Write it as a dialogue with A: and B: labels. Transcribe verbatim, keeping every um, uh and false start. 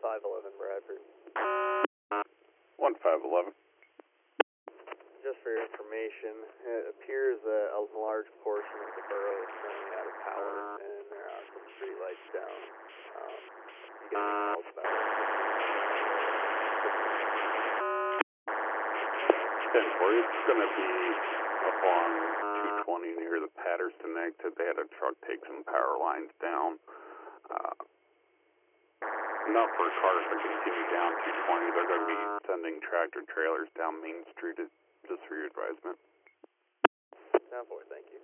A: five eleven Bradford.
B: one five eleven.
A: Just for your information, it appears that a large portion of the borough is currently out of power, and there are some street lights down. Um, you get any calls about it?
B: ten four, it's going to be up on two twenty near the Patterson exit. They had a truck take some power lines down. Uh, not for cars to continue down two twenty. They're going to be sending tractor trailers down Main Street, just for your advisement.
A: ten four, thank you.